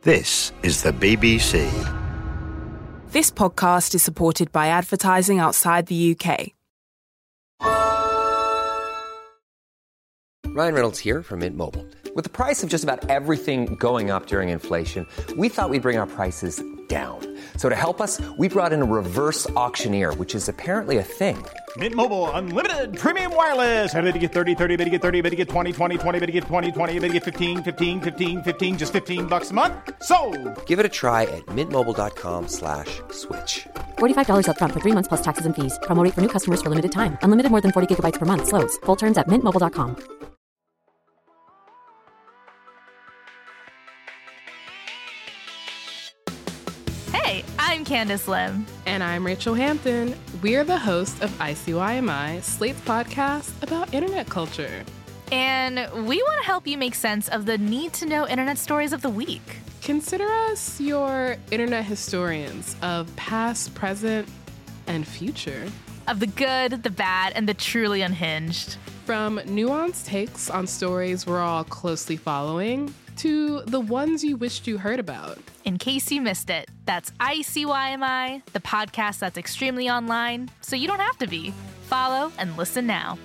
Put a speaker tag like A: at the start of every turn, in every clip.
A: This is the BBC.
B: This podcast is supported by advertising outside the UK.
C: Ryan Reynolds here from Mint Mobile. With the price of just about everything going up during inflation, we thought we'd bring our prices down. So to help us, we brought in a reverse auctioneer, which is apparently a thing.
D: Mint Mobile Unlimited Premium Wireless. How to get 30, 30, bit to get 30, bit to get 20, 20, 20, bit to get 20, 20, bit to get 15, 15, 15, 15, just $15 a month? Sold!
C: Give it a try at mintmobile.com/switch.
E: $45 up front for 3 months plus taxes and fees. Promo rate for new customers for limited time. Unlimited more than 40 gigabytes per month. Slows full terms at mintmobile.com.
F: Hey, I'm Candace Lim.
G: And I'm Rachel Hampton. We're the hosts of ICYMI, Slate's podcast about internet culture.
F: And we want to help you make sense of the need-to-know internet stories of the week.
G: Consider us your internet historians of past, present, and future.
F: Of the good, the bad, and the truly unhinged.
G: From nuanced takes on stories we're all closely following to the ones you wished you heard about.
F: In case you missed it, that's ICYMI, the podcast that's extremely online, so you don't have to be. Follow and listen now.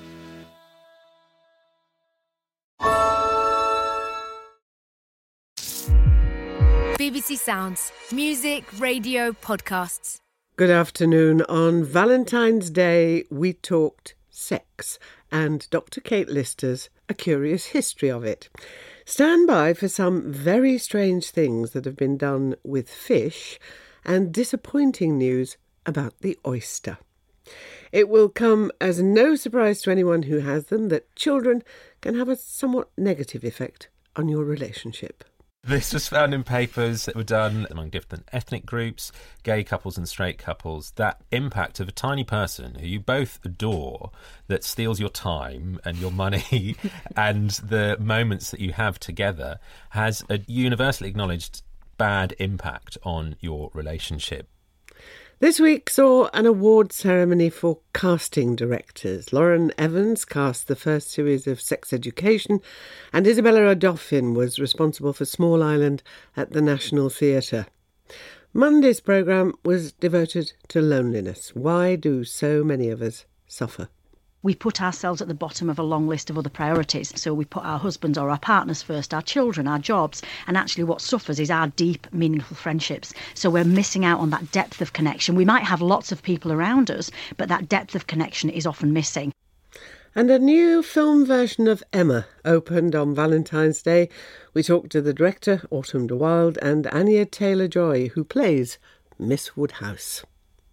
H: BBC Sounds. Music, radio, podcasts.
I: Good afternoon. On Valentine's Day, we talked sex and Dr. Kate Lister's A Curious History of It. Stand by for some very strange things that have been done with fish and disappointing news about the oyster. It will come as no surprise to anyone who has them that children can have a somewhat negative effect on your relationship.
J: This was found in papers that were done among different ethnic groups, gay couples and straight couples. That impact of a tiny person who you both adore that steals your time and your money and the moments that you have together has a universally acknowledged bad impact on your relationship.
I: This week saw an award ceremony for casting directors. Lauren Evans cast the first series of Sex Education, and Isabella Adolphin was responsible for Small Island at the National Theatre. Monday's programme was devoted to loneliness. Why do so many of us suffer?
K: We put ourselves at the bottom of a long list of other priorities. So we put our husbands or our partners first, our children, our jobs. And actually what suffers is our deep, meaningful friendships. So we're missing out on that depth of connection. We might have lots of people around us, but that depth of connection is often missing.
I: And a new film version of Emma opened on Valentine's Day. We talked to the director, Autumn de Wilde, and Anya Taylor-Joy, who plays Miss Woodhouse.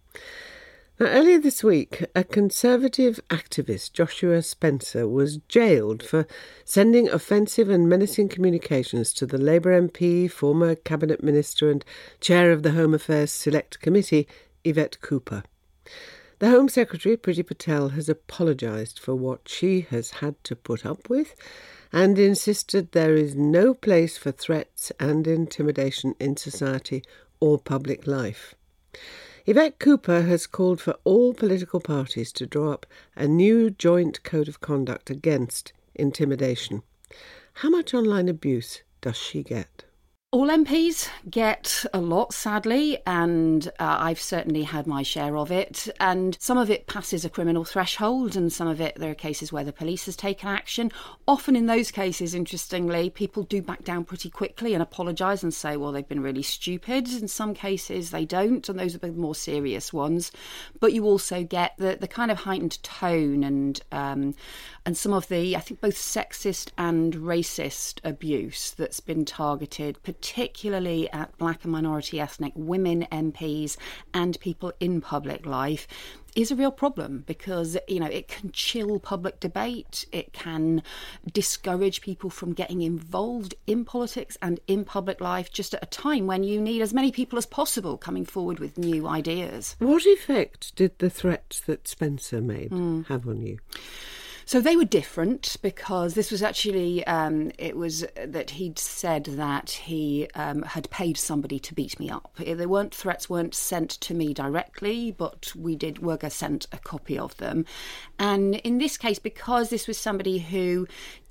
I: Now, earlier this week, a Conservative activist, Joshua Spencer, was jailed for sending offensive and menacing communications to the Labour MP, former Cabinet Minister and Chair of the Home Affairs Select Committee, Yvette Cooper. The Home Secretary, Priti Patel, has apologised for what she has had to put up with and insisted there is no place for threats and intimidation in society or public life. Yvette Cooper has called for all political parties to draw up a new joint code of conduct against intimidation. How much online abuse does she get?
L: All MPs get a lot, sadly, and I've certainly had my share of it. And some of it passes a criminal threshold, and some of it, there are cases where the police has taken action. Often in those cases, interestingly, people do back down pretty quickly and apologise and say, well, they've been really stupid. In some cases, they don't, and those are the more serious ones. But you also get the kind of heightened tone and some of the, I think, both sexist and racist abuse that's been targeted, particularly at black and minority ethnic women MPs and people in public life, is a real problem because, it can chill public debate. It can discourage people from getting involved in politics and in public life just at a time when you need as many people as possible coming forward with new ideas.
I: What effect did the threats that Spencer made have on you?
L: So they were different because this was actually, it was that he'd said that he had paid somebody to beat me up. Threats weren't sent to me directly, but Wurga sent a copy of them. And in this case, because this was somebody who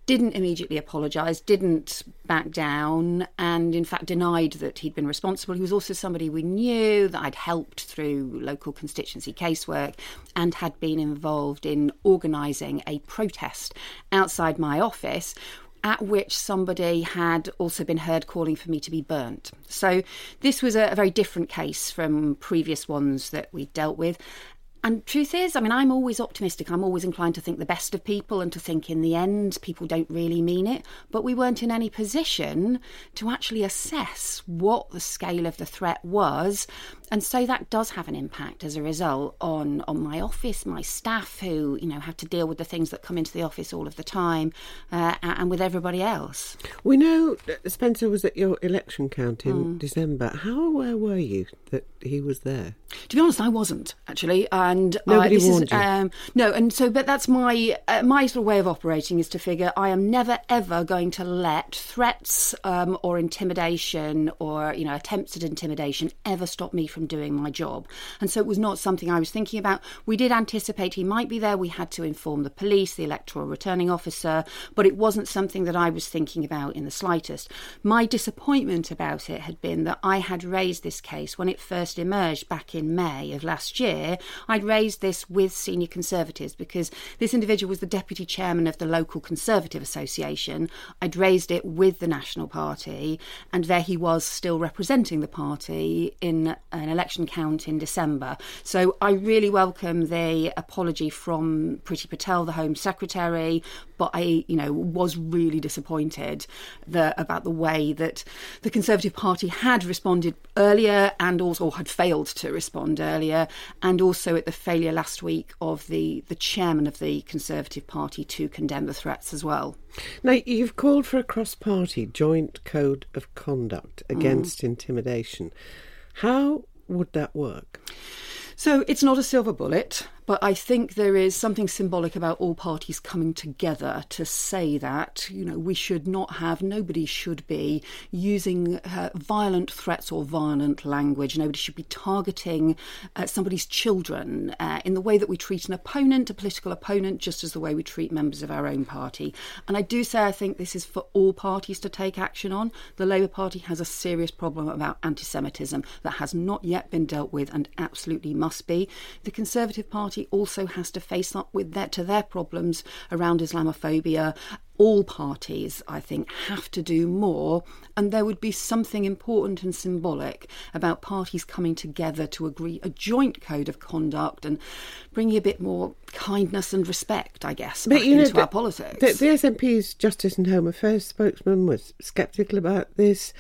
L: didn't immediately apologise, didn't back down, and in fact denied that he'd been responsible. He was also somebody we knew, that I'd helped through local constituency casework, and had been involved in organising a protest outside my office, at which somebody had also been heard calling for me to be burnt. So this was a very different case from previous ones that we dealt with. And truth is, I mean, I'm always optimistic. I'm always inclined to think the best of people and to think in the end people don't really mean it. But we weren't in any position to actually assess what the scale of the threat was. And so that does have an impact as a result on my office, my staff who, have to deal with the things that come into the office all of the time, and with everybody else.
I: We know that Spencer was at your election count in December. How aware were you that he was there?
L: To be honest, I wasn't, actually. And
I: nobody warned you?
L: No, and so, but that's my sort of way of operating, is to figure I am never, ever going to let threats or intimidation or, attempts at intimidation ever stop me from doing my job. And so it was not something I was thinking about. We did anticipate he might be there. We had to inform the police, the electoral returning officer, but it wasn't something that I was thinking about in the slightest. My disappointment about it had been that I had raised this case when it first emerged back in May of last year. I'd raised this with senior Conservatives because this individual was the deputy chairman of the local Conservative Association. I'd raised it with the National Party, and there he was still representing the party in an election count in December. So I really welcome the apology from Priti Patel, the Home Secretary, but I, was really disappointed about the way that the Conservative Party had responded earlier and also had failed to respond earlier, and also at the failure last week of the chairman of the Conservative Party to condemn the threats as well.
I: Now, you've called for a cross-party joint code of conduct against intimidation. How would that work?
L: So it's not a silver bullet, but I think there is something symbolic about all parties coming together to say that, we should not have, nobody should be using violent threats or violent language. Nobody should be targeting somebody's children in the way that we treat an opponent, a political opponent, just as the way we treat members of our own party. And I do say I think this is for all parties to take action on. The Labour Party has a serious problem about anti-Semitism that has not yet been dealt with and absolutely must be. The Conservative Party also has to face up with their problems around Islamophobia. All parties, I think, have to do more, and there would be something important and symbolic about parties coming together to agree a joint code of conduct and bringing a bit more kindness and respect, I guess, back into our politics.
I: The SNP's Justice and Home Affairs spokesman was sceptical about this.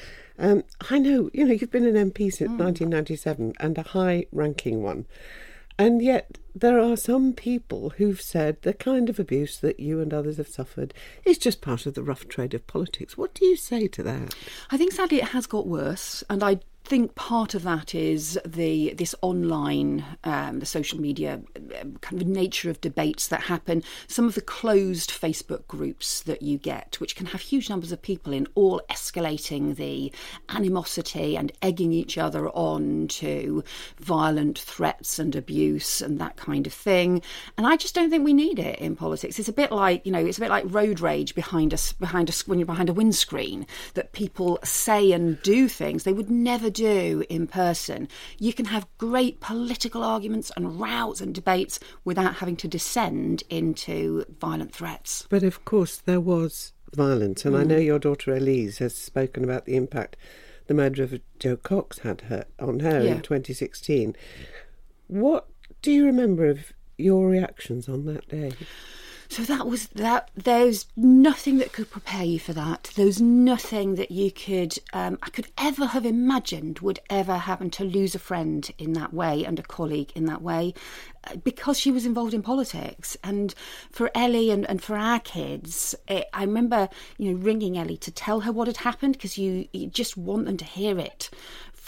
I: I know, you've been an MP since 1997 and a high-ranking one. And yet there are some people who've said the kind of abuse that you and others have suffered is just part of the rough trade of politics. What do you say to that?
L: I think sadly it has got worse, and I think part of that is this online, the social media kind of nature of debates that happen. Some of the closed Facebook groups that you get, which can have huge numbers of people in, all escalating the animosity and egging each other on to violent threats and abuse and that kind of thing. And I just don't think we need it in politics. It's a bit like, it's a bit like road rage behind when you're behind a windscreen, that people say and do things they would never do in person. You can have great political arguments and rows and debates without having to descend into violent threats.
I: But of course there was violence, and I know your daughter Elise has spoken about the impact the murder of Jo Cox had on her in 2016. What do you remember of your reactions on that day?
L: So there's nothing that could prepare you for that. There's nothing that you could, I could ever have imagined would ever happen, to lose a friend in that way and a colleague in that way, because she was involved in politics. And for Ellie and for our kids, I remember, ringing Ellie to tell her what had happened, because you just want them to hear it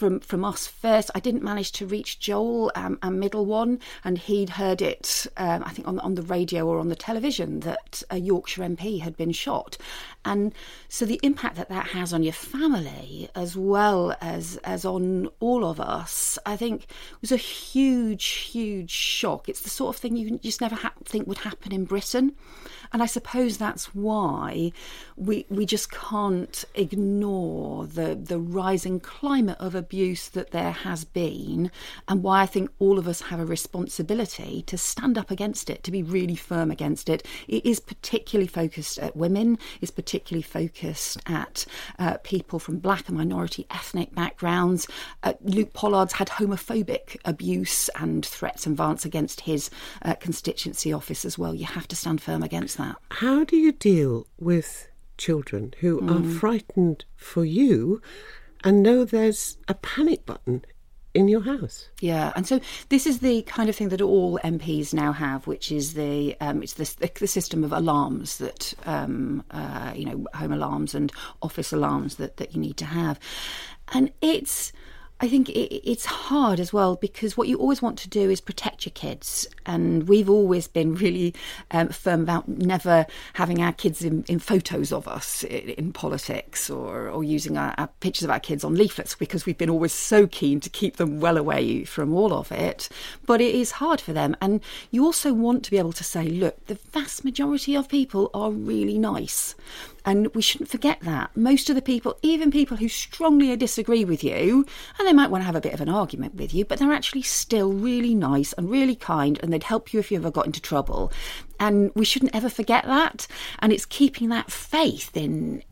L: from us first. I didn't manage to reach Joel, our middle one, and he'd heard it, I think, on the radio or on the television that a Yorkshire MP had been shot. And so the impact that has on your family as well as on all of us, I think, was a huge, huge shock. It's the sort of thing you just never think would happen in Britain. And I suppose that's why we just can't ignore the rising climate of abuse that there has been, and why I think all of us have a responsibility to stand up against it, to be really firm against it. It is particularly focused at women, it's particularly focused at people from black and minority ethnic backgrounds. Luke Pollard's had homophobic abuse and threats and violence against his constituency office as well. You have to stand firm against that.
I: How do you deal with children who are frightened for you and know there's a panic button in your house?
L: Yeah, and so this is the kind of thing that all MPs now have, which is the system of alarms that home alarms and office alarms that you need to have, and I think it's hard as well, because what you always want to do is protect your kids. And we've always been really firm about never having our kids in photos of us in politics or using our pictures of our kids on leaflets, because we've been always so keen to keep them well away from all of it. But it is hard for them. And you also want to be able to say, look, the vast majority of people are really nice. And we shouldn't forget that. Most of the people, even people who strongly disagree with you, and they might want to have a bit of an argument with you, but they're actually still really nice and really kind, and they'd help you if you ever got into trouble. And we shouldn't ever forget that. And it's keeping that faith in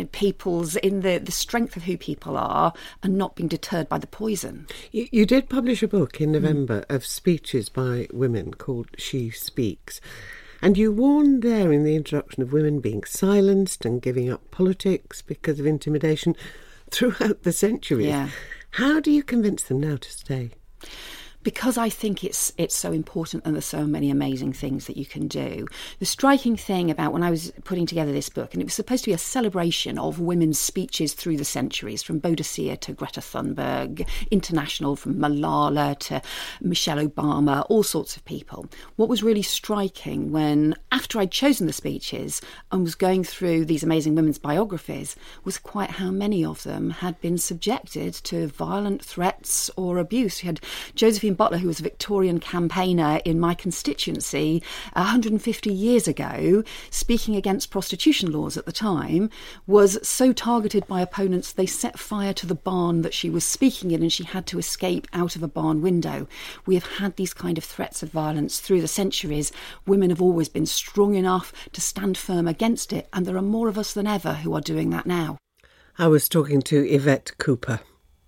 L: the strength of who people are, and not being deterred by the poison.
I: You did publish a book in November of speeches by women called She Speaks. And you warned there in the introduction of women being silenced and giving up politics because of intimidation throughout the centuries.
L: Yeah.
I: How do you convince them now to stay?
L: Because I think it's so important, and there's so many amazing things that you can do. The striking thing about when I was putting together this book, and it was supposed to be a celebration of women's speeches through the centuries, from Boadicea to Greta Thunberg, international, from Malala to Michelle Obama, all sorts of people. What was really striking when, after I'd chosen the speeches and was going through these amazing women's biographies, was quite how many of them had been subjected to violent threats or abuse. We had Josephine Butler, who was a Victorian campaigner in my constituency 150 years ago, speaking against prostitution laws at the time, was so targeted by opponents they set fire to the barn that she was speaking in, and she had to escape out of a barn window. We have had these kind of threats of violence through the centuries. Women have always been strong enough to stand firm against it, and there are more of us than ever who are doing that now.
I: I was talking to Yvette Cooper.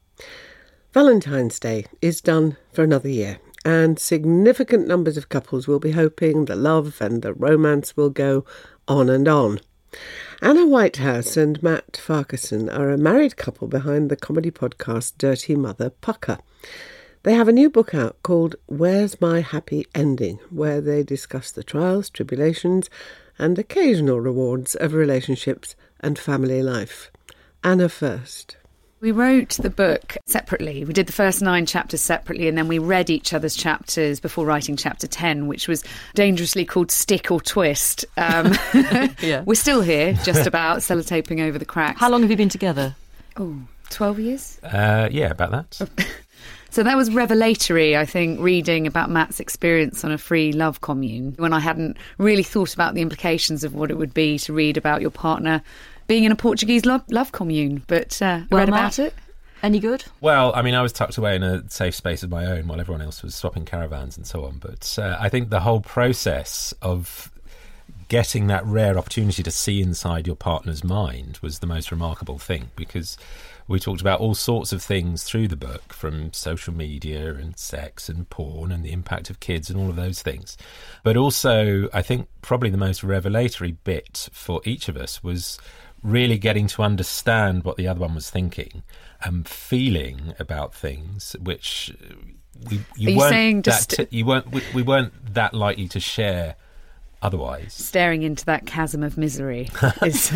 I: Valentine's Day is done for another year, and significant numbers of couples will be hoping the love and the romance will go on and on. Anna Whitehouse and Matt Farquharson are a married couple behind the comedy podcast Dirty Mother Pucker. They have a new book out called Where's My Happy Ending, where they discuss the trials, tribulations and occasional rewards of relationships and family life. Anna first.
M: We wrote the book separately. We did the first 9 chapters separately, and then we read each other's chapters before writing chapter 10, which was dangerously called Stick or Twist. Yeah. We're still here, just about, sellotaping over the cracks.
N: How long have you been together?
M: 12 years?
J: Yeah, about that.
M: So that was revelatory, I think, reading about Matt's experience on a free love commune, when I hadn't really thought about the implications of what it would be to read about your partner being in a Portuguese love commune. But read about it.
N: Any good?
J: Well, I mean, I was tucked away in a safe space of my own while everyone else was swapping caravans and so on. But I think the whole process of getting that rare opportunity to see inside your partner's mind was the most remarkable thing, because we talked about all sorts of things through the book, from social media and sex and porn and the impact of kids and all of those things. But also, I think probably the most revelatory bit for each of us was really getting to understand what the other one was thinking and feeling about things, which we weren't that likely to share otherwise.
M: Staring into that chasm of misery is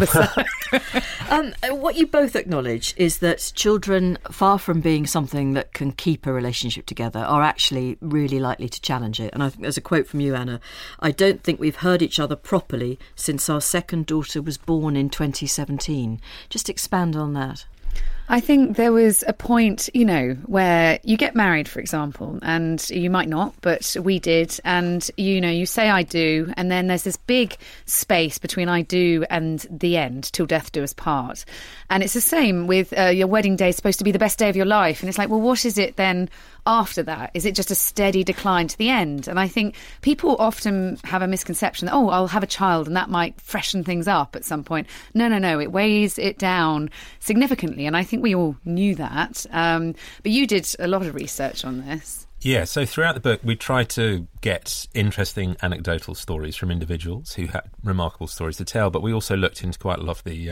K: what you both acknowledge is that children, far from being something that can keep a relationship together, are actually really likely to challenge it. And I think there's a quote from you, Anna. "I don't think we've heard each other properly since our second daughter was born in 2017. Just expand on that.
M: I think there was a point, where you get married, for example, and you might not, but we did. And, you say I do, and then there's this big space between I do and the end, till death do us part. And it's the same with your wedding day is supposed to be the best day of your life. And it's like, well, what is it then after that? Is it just a steady decline to the end? And I think people often have a misconception that, I'll have a child and that might freshen things up at some point. No, it weighs it down significantly. And I think we all knew that. But you did a lot of research on this.
J: Yeah, so throughout the book, we try to get interesting anecdotal stories from individuals who had remarkable stories to tell, but we also looked into quite a lot of the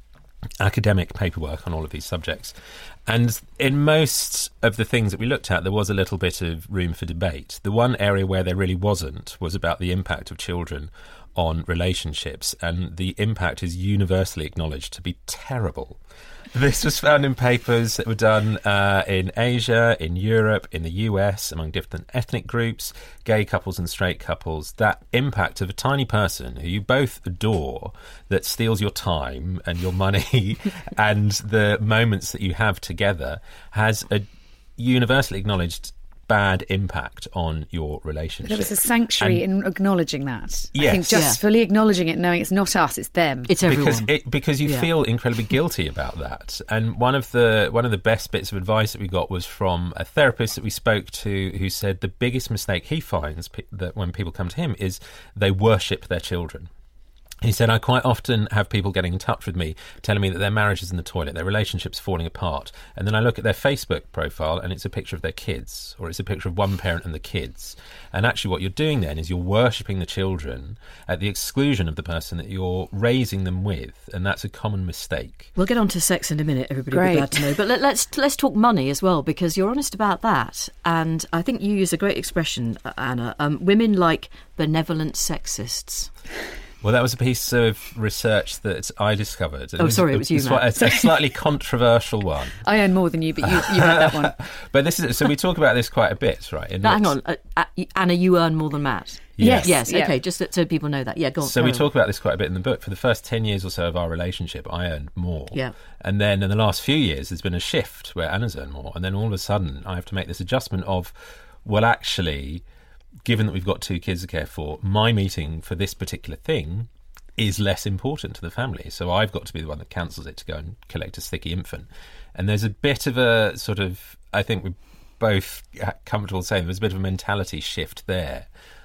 J: academic paperwork on all of these subjects. And in most of the things that we looked at, there was a little bit of room for debate. The one area where there really wasn't was about the impact of children on relationships, and the impact is universally acknowledged to be terrible. This was found in papers that were done in Asia, in Europe, in the US, among different ethnic groups, gay couples and straight couples. That impact of a tiny person who you both adore, that steals your time and your money and the moments that you have together, has a universally acknowledged bad impact on your relationship.
M: There was a sanctuary in acknowledging that.
J: Yes.
M: I think just fully acknowledging it, knowing it's not us, it's them.
K: It's everyone.
J: Because you feel incredibly guilty about that. And one of the best bits of advice that we got was from a therapist that we spoke to, who said the biggest mistake he finds that when people come to him is they worship their children. He said, I quite often have people getting in touch with me telling me that their marriage is in the toilet, their relationship's falling apart. And then I look at their Facebook profile and it's a picture of their kids, or it's a picture of one parent and the kids. And actually what you're doing then is you're worshipping the children at the exclusion of the person that you're raising them with. And that's a common mistake.
K: We'll get on to sex in a minute, everybody will be glad to know. But let's talk money as well, because you're honest about that. And I think you use a great expression, Anna. Women like benevolent sexists.
J: Well, that was a piece of research that I discovered.
K: It was you, Matt.
J: A slightly controversial one.
M: I earn more than you, but you had that one.
J: But so we talk about this quite a bit, right?
K: Hang on, Anna, you earn more than Matt.
J: Yes.
K: Okay, just so people know that. Yeah, go on.
J: So we talk about this quite a bit in the book. For the first 10 years or so of our relationship, I earned more.
K: Yeah.
J: And then in the last few years, there's been a shift where Anna's earned more. And then all of a sudden, I have to make this adjustment of, well, actually, given that we've got 2 kids to care for, my meeting for this particular thing is less important to the family. So I've got to be the one that cancels it to go and collect a sticky infant. And there's a bit of a sort of, I think we're both comfortable saying there's a bit of a mentality shift there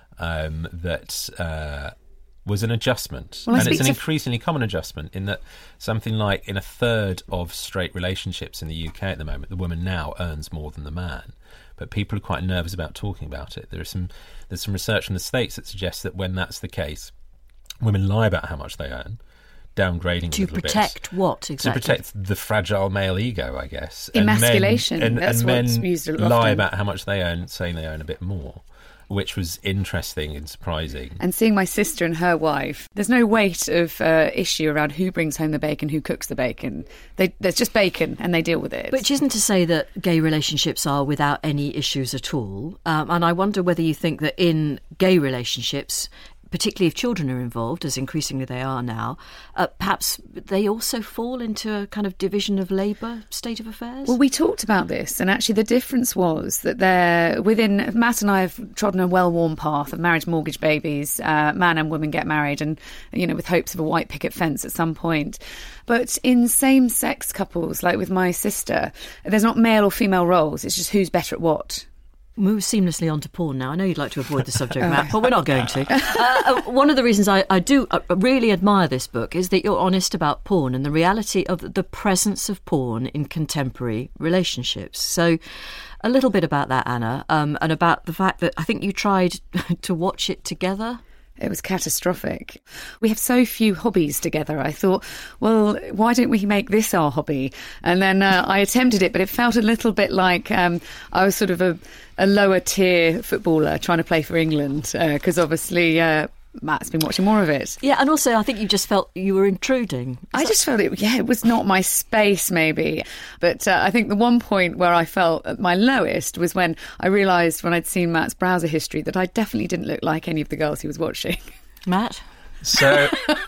J: that was an adjustment. Well, and it's an increasingly common adjustment in that something like in a third of straight relationships in the UK at the moment, the woman now earns more than the man. But people are quite nervous about talking about it. There's some research in the States that suggests that when that's the case, women lie about how much they earn, downgrading
K: to protect what exactly?
J: To protect the fragile male ego, I guess.
M: Emasculation.
J: And
M: that's what's
J: men
M: used a lot.
J: Lie about how much they earn, saying they earn a bit more, which was interesting and surprising.
M: And seeing my sister and her wife, there's no weight of issue around who brings home the bacon, who cooks the bacon. There's just bacon and they deal with it.
K: Which isn't to say that gay relationships are without any issues at all. And I wonder whether you think that in gay relationships, particularly if children are involved, as increasingly they are now, perhaps they also fall into a kind of division of labour state of affairs?
M: Well, we talked about this, and actually the difference was that Matt and I have trodden a well-worn path of marriage, mortgage, babies, man and woman get married, and, with hopes of a white picket fence at some point. But in same-sex couples, like with my sister, there's not male or female roles, it's just who's better at what.
K: Move seamlessly onto porn now. I know you'd like to avoid the subject, Matt, but we're not going to. One of the reasons I do really admire this book is that you're honest about porn and the reality of the presence of porn in contemporary relationships. So a little bit about that, Anna, and about the fact that I think you tried to watch it together.
M: It was catastrophic. We have so few hobbies together. I thought, well, why don't we make this our hobby? And then I attempted it, but it felt a little bit like I was sort of a lower tier footballer trying to play for England, because obviously Matt's been watching more of it.
N: Yeah, and also I think you just felt you were intruding.
M: I just felt it was not my space, maybe. But I think the one point where I felt at my lowest was when I realised, when I'd seen Matt's browser history, that I definitely didn't look like any of the girls he was watching.
N: Matt?
J: So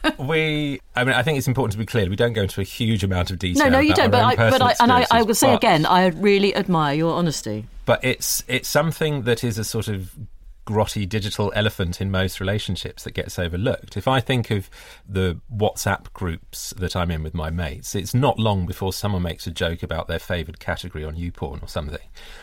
J: I think it's important to be clear. We don't go into a huge amount of detail.
N: No, you don't. But I will say
J: but
N: again, I really admire your honesty.
J: But it's something that is a sort of grotty digital elephant in most relationships that gets overlooked. If I think of the WhatsApp groups that I'm in with my mates, it's not long before someone makes a joke about their favoured category on YouPorn or something.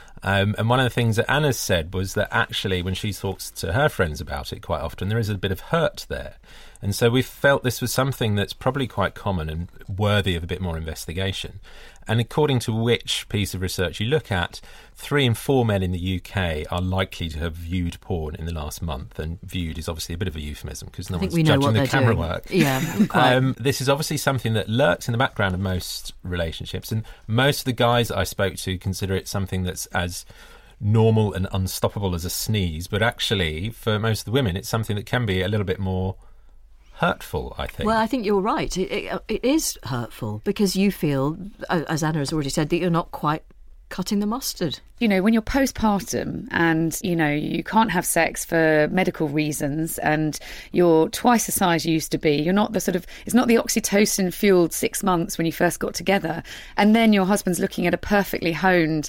J: And one of the things that Anna said was that actually when she talks to her friends about it quite often, there is a bit of hurt there. And so we felt this was something that's probably quite common and worthy of a bit more investigation. And according to which piece of research you look at, 3 in 4 men in the UK are likely to have viewed porn in the last month. And viewed is obviously a bit of a euphemism because no one's judging the camera work.
N: Yeah, quite.
J: This is obviously something that lurks in the background of most relationships. And most of the guys I spoke to consider it something that's as normal and unstoppable as a sneeze. But actually, for most of the women, it's something that can be a little bit more hurtful, I think.
N: Well, I think you're right. It is hurtful because you feel, as Anna has already said, that you're not quite cutting the mustard.
M: You know, when you're postpartum and, you know, you can't have sex for medical reasons and you're twice the size you used to be, you're not the sort of, it's not the oxytocin-fueled 6 months when you first got together, and then your husband's looking at a perfectly honed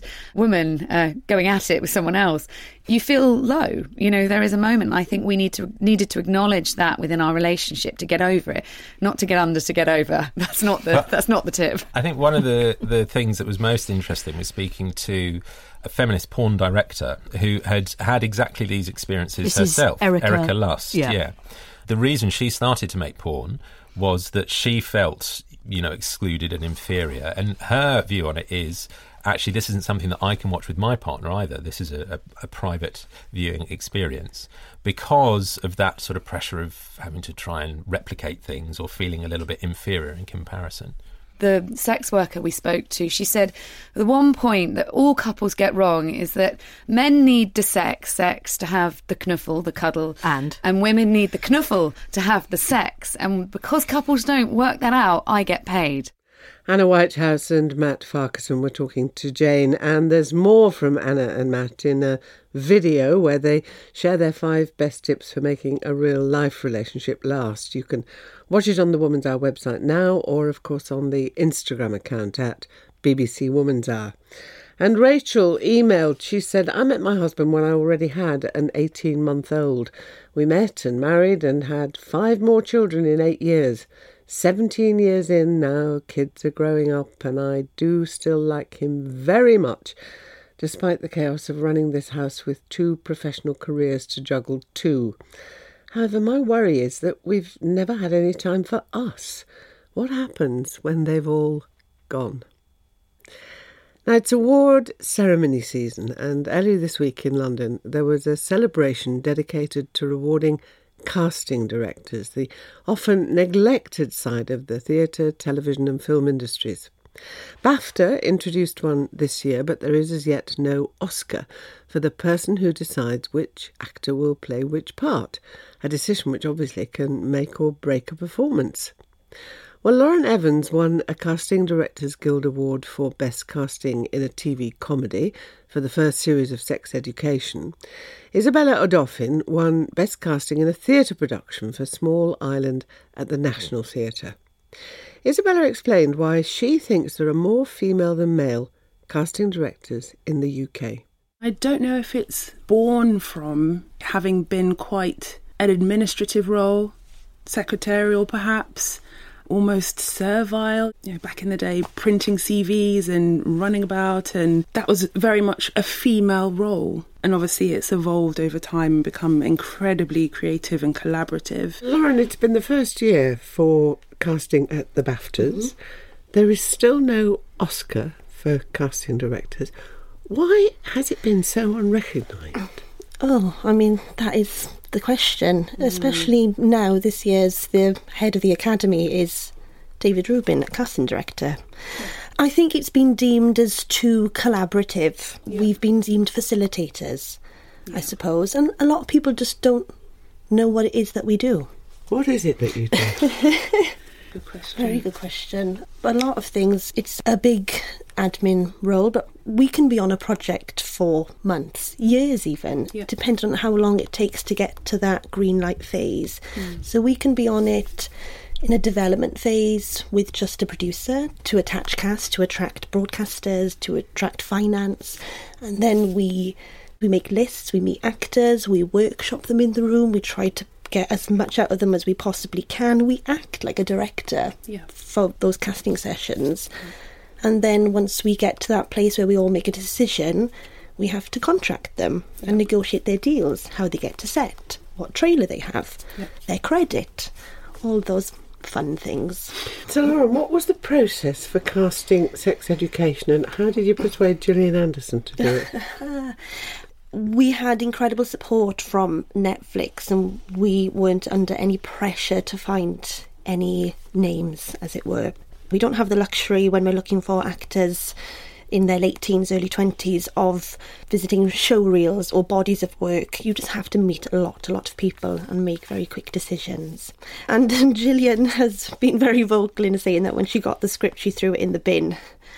M: woman going at it with someone else, you feel low. You know, there is a moment, I think we needed to acknowledge that within our relationship to get over it, not to get under to get over. That's not the tip.
J: I think one of the things that was most interesting was speaking to a feminist porn director who had exactly these experiences herself. Erica Lust. Yeah. The reason she started to make porn was that she felt, you know, excluded and inferior. And her view on it is, actually, this isn't something that I can watch with my partner either. This is a private viewing experience because of that sort of pressure of having to try and replicate things or feeling a little bit inferior in comparison.
M: The sex worker we spoke to, she said the one point that all couples get wrong is that men need the sex to have the knuffle, the cuddle, and women need the knuffle to have the sex. And because couples don't work that out, I get paid.
I: Anna Whitehouse and Matt Farquharson were talking to Jane, and there's more from Anna and Matt in a video where they share their 5 best tips for making a real-life relationship last. You can watch it on the Woman's Hour website now, or of course on the Instagram account at BBC Woman's Hour. And Rachel emailed, she said, I met my husband when I already had an 18-month-old. We met and married and had 5 more children in 8 years. 17 years in now, kids are growing up, and I do still like him very much, despite the chaos of running this house with 2 professional careers to juggle too. However, my worry is that we've never had any time for us. What happens when they've all gone? Now, it's award ceremony season, and earlier this week in London there was a celebration dedicated to rewarding casting directors, the often neglected side of the theatre, television and film industries. BAFTA introduced one this year, but there is as yet no Oscar for the person who decides which actor will play which part, a decision which obviously can make or break a performance. Well, Lauren Evans won a Casting Directors Guild Award for Best Casting in a TV Comedy for the first series of Sex Education. Isabella Odofin won Best Casting in a Theatre Production for Small Island at the National Theatre. Isabella explained why she thinks there are more female than male casting directors in the UK.
O: I don't know if it's born from having been quite an administrative role, secretarial perhaps, almost servile. You know, back in the day, printing CVs and running about, and that was very much a female role. And obviously it's evolved over time and become incredibly creative and collaborative.
I: Lauren, it's been the first year for casting at the BAFTAs. Mm-hmm. There is still no Oscar for casting directors. Why has it been so unrecognised?
P: Oh, I mean, that is the question. Especially now, this year's the head of the Academy is David Rubin, a casting director. I think it's been deemed as too collaborative. Yeah. We've been deemed facilitators, I suppose. And a lot of people just don't know what it is that we do.
I: What is it that you do?
P: Good question. Very good question. A lot of things, it's a big admin role, but we can be on a project for months, years even, depending on how long it takes to get to that green light phase. So we can be on it in a development phase with just a producer to attach cast, to attract broadcasters, to attract finance, and then we make lists, we meet actors, we workshop them in the room, we try to get as much out of them as we possibly can. We act like a director for those casting sessions. And then once we get to that place where we all make a decision, we have to contract them and negotiate their deals, how they get to set, what trailer they have, their credit, all those fun things.
I: So, Lauren, what was the process for casting Sex Education, and how did you persuade Gillian Anderson to do it?
P: We had incredible support from Netflix, and we weren't under any pressure to find any names, as it were. We don't have the luxury when we're looking for actors in their late teens, early 20s, of visiting show reels or bodies of work. You just have to meet a lot of people and make very quick decisions. And Gillian has been very vocal in saying that when she got the script, she threw it in the bin.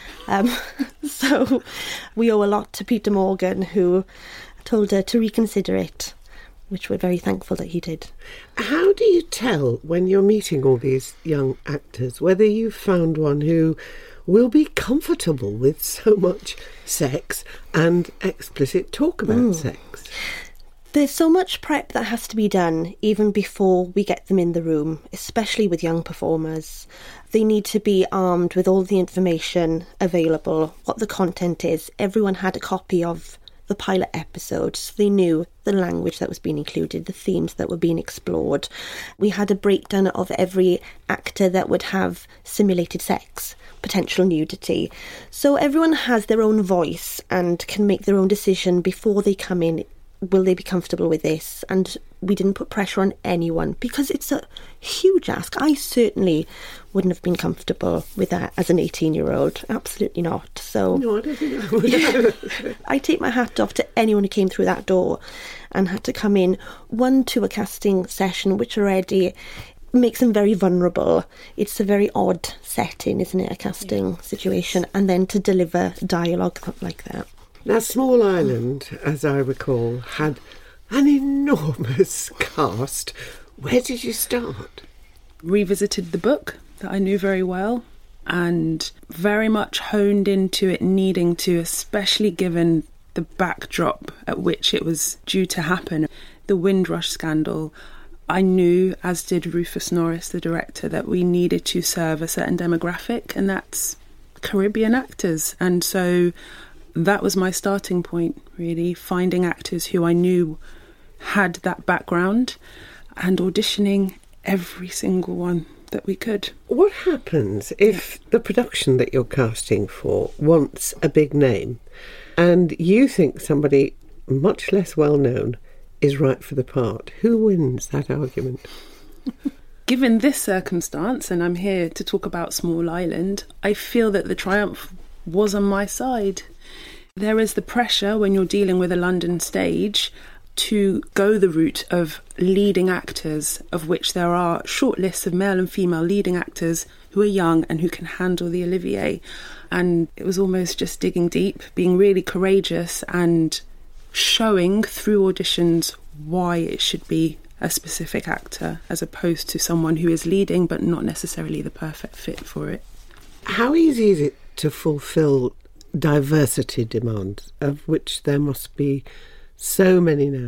P: So we owe a lot to Peter Morgan, who told her to reconsider it, which we're very thankful that he did.
I: How do you tell when you're meeting all these young actors whether you've found one who will be comfortable with so much sex and explicit talk about sex?
P: There's so much prep that has to be done even before we get them in the room, especially with young performers. They need to be armed with all the information available, what the content is. Everyone had a copy of the pilot episode, so they knew the language that was being included, the themes that were being explored. We had a breakdown of every actor that would have simulated sex, potential nudity. So everyone has their own voice and can make their own decision before they come in. Will they be comfortable with this? And we didn't put pressure on anyone because it's a huge ask. I certainly wouldn't have been comfortable with that as an 18-year-old. Absolutely not. So
I: no, I don't think I would.
P: I take my hat off to anyone who came through that door and had to come in, to a casting session, which already makes them very vulnerable. It's a very odd setting, isn't it, a casting situation, and then to deliver dialogue like that.
I: Now, Small Island, as I recall, had an enormous cast. Where did you start?
O: Revisited the book that I knew very well and very much honed into it needing to, especially given the backdrop at which it was due to happen. The Windrush scandal, I knew, as did Rufus Norris, the director, that we needed to serve a certain demographic, and that's Caribbean actors. And so that was my starting point, really, finding actors who I knew had that background and auditioning every single one that we could.
I: What happens if the production that you're casting for wants a big name and you think somebody much less well known is right for the part? Who wins that argument?
O: Given this circumstance, and I'm here to talk about Small Island, I feel that the triumph was on my side. There is the pressure when you're dealing with a London stage to go the route of leading actors, of which there are short lists of male and female leading actors who are young and who can handle the Olivier. And it was almost just digging deep, being really courageous and showing through auditions why it should be a specific actor as opposed to someone who is leading but not necessarily the perfect fit for it.
I: How easy is it to fulfil diversity demands, of which there must be so many now?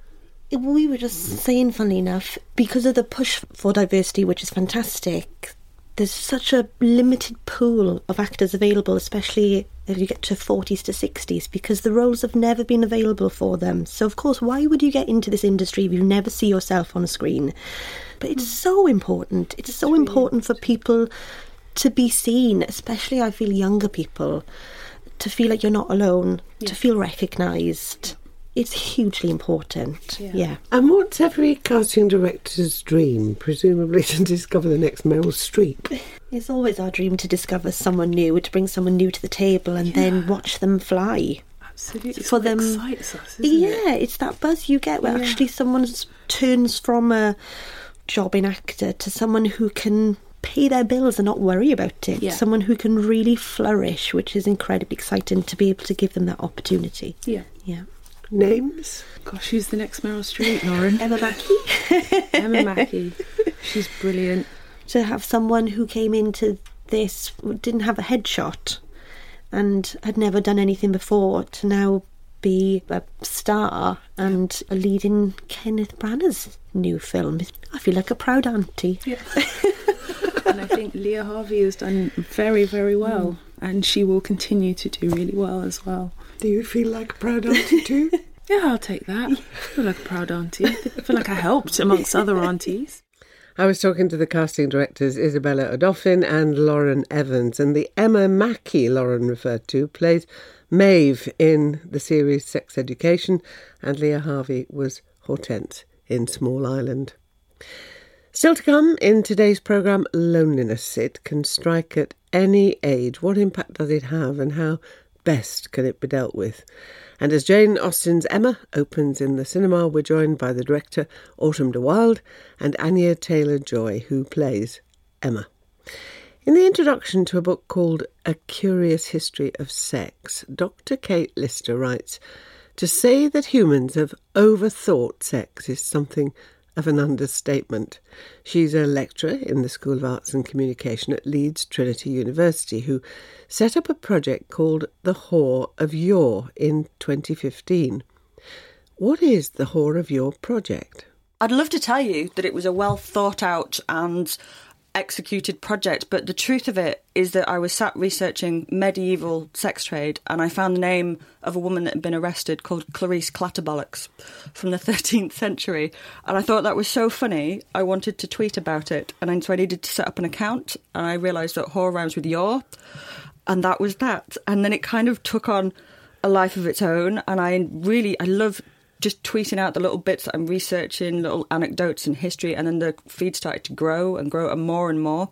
P: We were just saying, funnily enough, because of the push for diversity, which is fantastic, there's such a limited pool of actors available, especially if you get to 40s to 60s, because the roles have never been available for them. So, of course, why would you get into this industry if you never see yourself on a screen? But it's so important. It's so important for people to be seen, especially, I feel, younger people, to feel like you're not alone, to feel recognised. It's hugely important, yeah.
I: And what's every casting director's dream? Presumably to discover the next Meryl Streep.
P: It's always our dream to discover someone new, to bring someone new to the table and then watch them fly.
O: Absolutely.
P: For them,
O: excites us, isn't it?
P: It's that buzz you get where actually someone's turns from a jobbing actor to someone who can pay their bills and not worry about it.
O: Yeah.
P: Someone who can really flourish, which is incredibly exciting to be able to give them that opportunity.
O: Yeah.
P: Yeah.
I: Names?
O: Gosh, who's the next Meryl Streep, Lauren?
P: Emma Mackey.
O: Emma Mackey. She's brilliant.
P: To have someone who came into this, didn't have a headshot and had never done anything before, to now be a star and a lead in Kenneth Branagh's new film. I feel like a proud auntie.
O: Yeah. And I think Leah Harvey has done very, very well, and she will continue to do really well as well.
I: Do you feel like a proud auntie too?
O: Yeah, I'll take that. I feel like a proud auntie. I feel like I helped amongst other aunties.
I: I was talking to the casting directors Isabella Odofin and Lauren Evans, and the Emma Mackey Lauren referred to plays Maeve in the series Sex Education, and Leah Harvey was Hortense in Small Island. Still to come in today's programme, loneliness. It can strike at any age. What impact does it have, and how best can it be dealt with? And as Jane Austen's Emma opens in the cinema, we're joined by the director Autumn de Wilde and Anya Taylor-Joy, who plays Emma. In the introduction to a book called A Curious History of Sex, Dr. Kate Lister writes, "To say that humans have overthought sex is something of an understatement." She's a lecturer in the School of Arts and Communication at Leeds Trinity University, who set up a project called The Whore of Yore in 2015. What is The Whore of Yore project?
Q: I'd love to tell you that it was a well thought out and executed project, but the truth of it is that I was sat researching medieval sex trade, and I found the name of a woman that had been arrested called Clarice Clatterbollocks from the 13th century, and I thought that was so funny I wanted to tweet about it, and so I needed to set up an account, and I realised that whore rhymes with yore, and that was that. And then it kind of took on a life of its own, and I love just tweeting out the little bits that I'm researching, little anecdotes in history, and then the feed started to grow and more and more.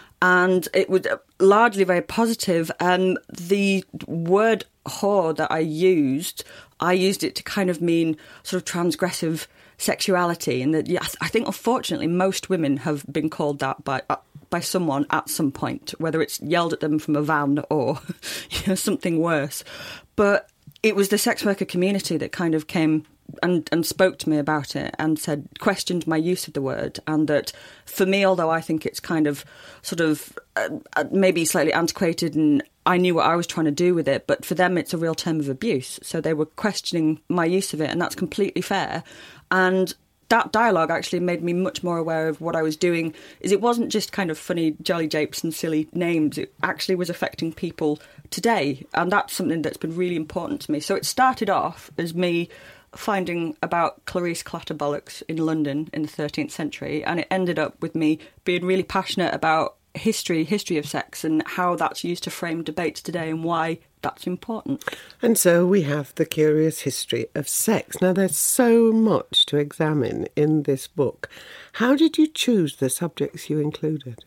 Q: And it was largely very positive. And the word whore that I used it to kind of mean sort of transgressive sexuality. And that, yeah, I think unfortunately most women have been called that by someone at some point, whether it's yelled at them from a van or something worse. But it was the sex worker community that kind of came and spoke to me about it and questioned my use of the word. And that for me, although I think it's kind of sort of maybe slightly antiquated and I knew what I was trying to do with it, but for them it's a real term of abuse. So they were questioning my use of it, and that's completely fair. And that dialogue actually made me much more aware of what I was doing. Is it wasn't just kind of funny jolly japes and silly names. It actually was affecting people today. And that's something that's been really important to me. So it started off as me finding about Clarice Clatterbollocks in London in the 13th century. And it ended up with me being really passionate about history of sex and how that's used to frame debates today and why that's important.
I: And so we have The Curious History of Sex. Now, there's so much to examine in this book. How did you choose the subjects you included?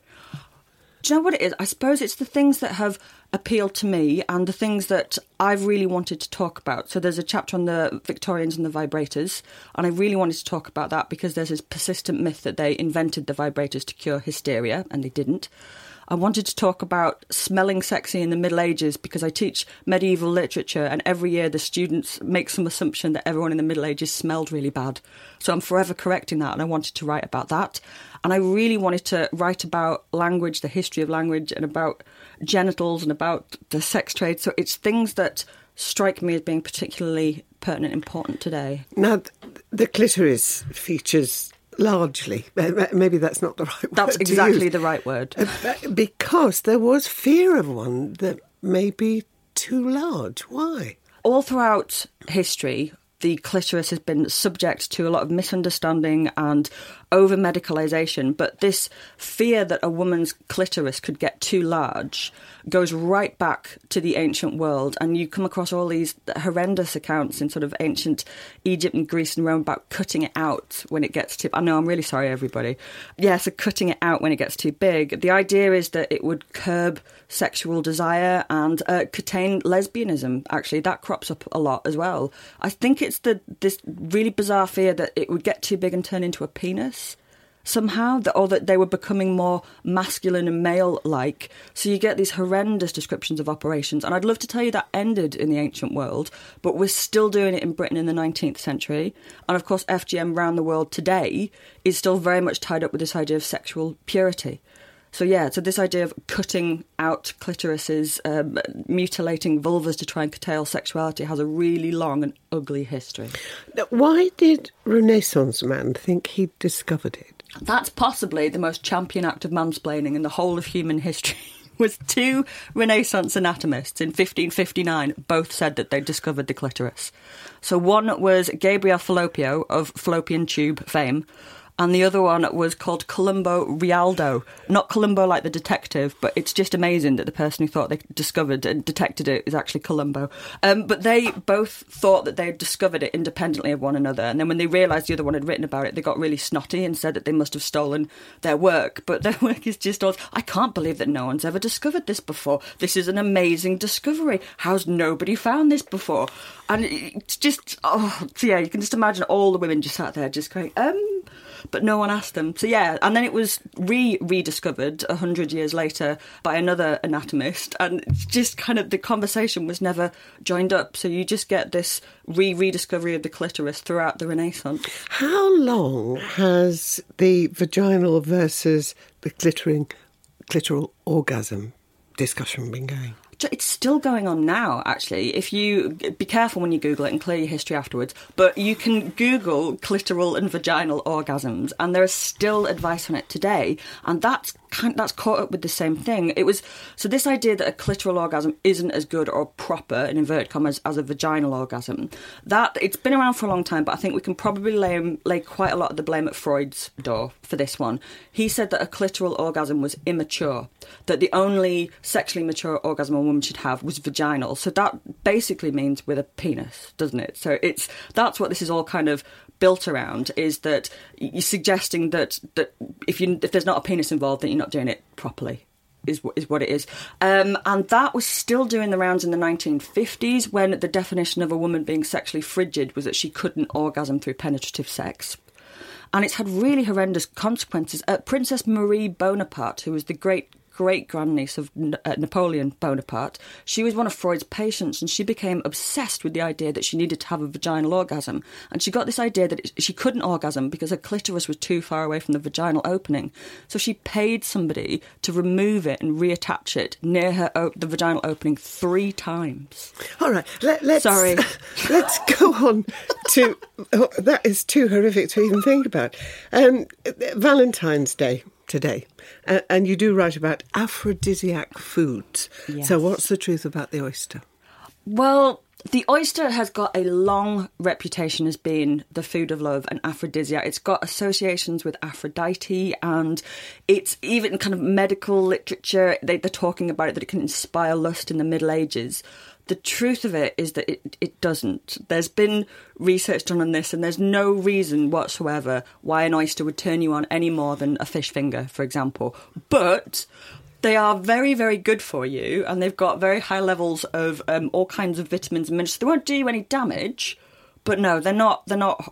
Q: Do you know what it is? I suppose it's the things that have appealed to me and the things that I've really wanted to talk about. So there's a chapter on the Victorians and the vibrators, and I really wanted to talk about that because there's this persistent myth that they invented the vibrators to cure hysteria, and they didn't. I wanted to talk about smelling sexy in the Middle Ages because I teach medieval literature, and every year the students make some assumption that everyone in the Middle Ages smelled really bad. So I'm forever correcting that, and I wanted to write about that. And I really wanted to write about language, the history of language, and about genitals and about the sex trade. So it's things that strike me as being particularly pertinent and important today.
I: Now, the clitoris features largely. Maybe that's not the right word.
Q: That's exactly the right word.
I: Because there was fear of one that may be too large. Why?
Q: All throughout history, the clitoris has been subject to a lot of misunderstanding and over-medicalisation, but this fear that a woman's clitoris could get too large goes right back to the ancient world, and you come across all these horrendous accounts in sort of ancient Egypt and Greece and Rome about cutting it out when it gets too... I know, I'm really sorry, everybody. Yeah, so cutting it out when it gets too big. The idea is that it would curb sexual desire and contain lesbianism, actually. That crops up a lot as well. I think it's this really bizarre fear that it would get too big and turn into a penis somehow, or that they were becoming more masculine and male-like. So you get these horrendous descriptions of operations. And I'd love to tell you that ended in the ancient world, but we're still doing it in Britain in the 19th century. And of course, FGM around the world today is still very much tied up with this idea of sexual purity. So this idea of cutting out clitorises, mutilating vulvas to try and curtail sexuality has a really long and ugly history.
I: Now, why did Renaissance man think he'd discovered it?
Q: That's possibly the most champion act of mansplaining in the whole of human history. Was two Renaissance anatomists in 1559 both said that they'd discovered the clitoris. So one was Gabriel Falloppio of fallopian tube fame, and the other one was called Columbo Rialdo. Not Columbo like the detective, but it's just amazing that the person who thought they discovered and detected it is actually Columbo. But they both thought that they had discovered it independently of one another, and then when they realised the other one had written about it, they got really snotty and said that they must have stolen their work. But their work is just all, I can't believe that no one's ever discovered this before. This is an amazing discovery. How's nobody found this before? And it's just, you can just imagine all the women just sat there just going, but no one asked them. So and then it was rediscovered 100 years later by another anatomist, and it's just kind of the conversation was never joined up. So you just get this rediscovery of the clitoris throughout the Renaissance.
I: How long has the vaginal versus the clitoral orgasm discussion been going?
Q: It's still going on now, actually. If you be careful when you Google it and clear your history afterwards, but you can Google clitoral and vaginal orgasms, and there is still advice on it today, and that's caught up with the same thing. It was so this idea that a clitoral orgasm isn't as good or proper in inverted commas as a vaginal orgasm. That it's been around for a long time, but I think we can probably lay quite a lot of the blame at Freud's door for this one. He said that a clitoral orgasm was immature, that the only sexually mature orgasm a woman should have was vaginal. So that basically means with a penis, doesn't it? So that's what this is all kind of built around, is that you're suggesting that if there's not a penis involved, then you're not doing it properly, is what it is. And that was still doing the rounds in the 1950s, when the definition of a woman being sexually frigid was that she couldn't orgasm through penetrative sex. And it's had really horrendous consequences. Princess Marie Bonaparte, who was the great-grandniece of Napoleon Bonaparte, she was one of Freud's patients, and she became obsessed with the idea that she needed to have a vaginal orgasm. And she got this idea that she couldn't orgasm because her clitoris was too far away from the vaginal opening. So she paid somebody to remove it and reattach it near the vaginal opening 3 times.
I: All right, let's go on to... that is too horrific to even think about. Valentine's Day today. And you do write about aphrodisiac foods. Yes. So what's the truth about the oyster?
Q: Well, the oyster has got a long reputation as being the food of love and aphrodisiac. It's got associations with Aphrodite, and it's even kind of medical literature. They're talking about it, that it can inspire lust in the Middle Ages. The truth of it is that it doesn't. There's been research done on this, and there's no reason whatsoever why an oyster would turn you on any more than a fish finger, for example. But they are very, very good for you, and they've got very high levels of all kinds of vitamins and minerals. They won't do you any damage, but no, they're not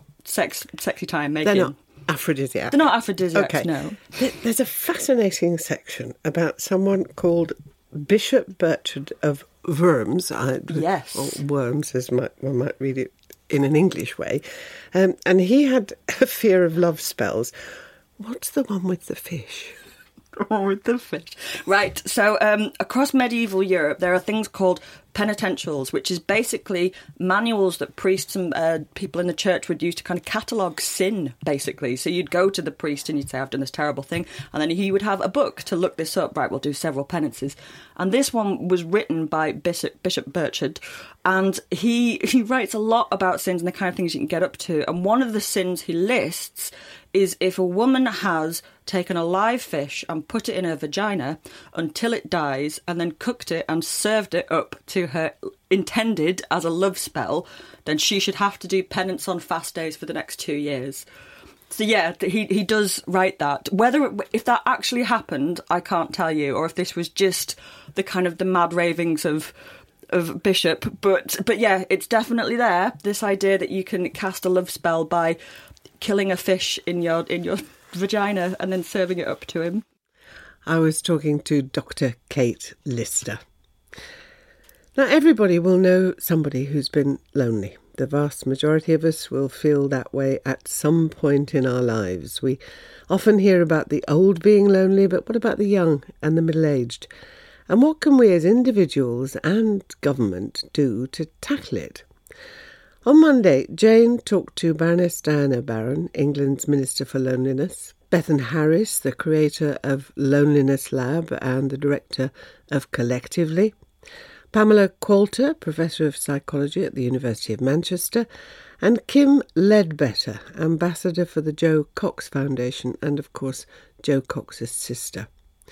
Q: sexy time making.
I: They're not aphrodisiac.
Q: They're not aphrodisiacs,
I: okay.
Q: No.
I: There's a fascinating section about someone called Bishop Bertrand of Worms.
Q: Yes.
I: Or Worms, as one might read it in an English way. And he had a fear of love spells. What's the one with the fish?
Q: With the fish. Right, so across medieval Europe, there are things called penitentials, which is basically manuals that priests and people in the church would use to kind of catalogue sin, basically. So you'd go to the priest and you'd say, I've done this terrible thing, and then he would have a book to look this up. Right, we'll do several penances. And this one was written by Bishop Burchard, and he writes a lot about sins and the kind of things you can get up to. And one of the sins he lists is if a woman has taken a live fish and put it in her vagina until it dies and then cooked it and served it up to her intended as a love spell, then she should have to do penance on fast days for the next 2 years. So yeah, he does write that. If that actually happened, I can't tell you, or if this was just the kind of the mad ravings of Bishop. But yeah, it's definitely there. This idea that you can cast a love spell by killing a fish in your vagina and then serving it up to him.
I: I was talking to Dr. Kate Lister. Now, everybody will know somebody who's been lonely. The vast majority of us will feel that way at some point in our lives. We often hear about the old being lonely, but what about the young and the middle-aged? And what can we as individuals and government do to tackle it? On Monday, Jane talked to Baroness Diana Barron, England's Minister for Loneliness, Bethan Harris, the creator of Loneliness Lab and the director of Collectively, Pamela Qualter, Professor of Psychology at the University of Manchester, and Kim Ledbetter, Ambassador for the Jo Cox Foundation and, of course, Jo Cox's sister.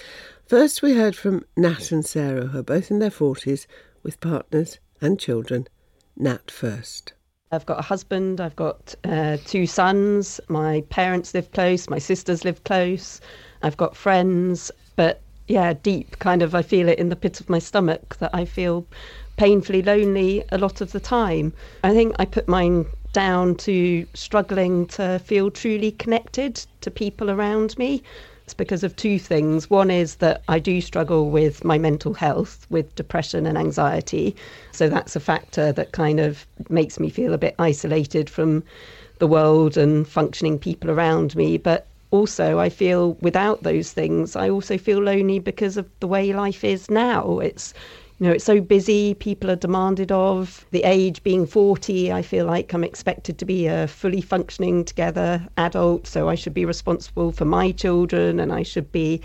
I: First, we heard from Nat and Sarah, who are both in their 40s, with partners and children. Nat first.
R: I've got a husband, I've got 2 sons, my parents live close, my sisters live close, I've got friends, but yeah, deep kind of, I feel it in the pit of my stomach that I feel painfully lonely a lot of the time. I think I put mine down to struggling to feel truly connected to people around me. It's because of 2 things. One is that I do struggle with my mental health, with depression and anxiety. So that's a factor that kind of makes me feel a bit isolated from the world and functioning people around me. But also I feel without those things, I also feel lonely because of the way life is now. It's so busy, people are demanded of. The age being 40, I feel like I'm expected to be a fully functioning together adult, so I should be responsible for my children and I should be,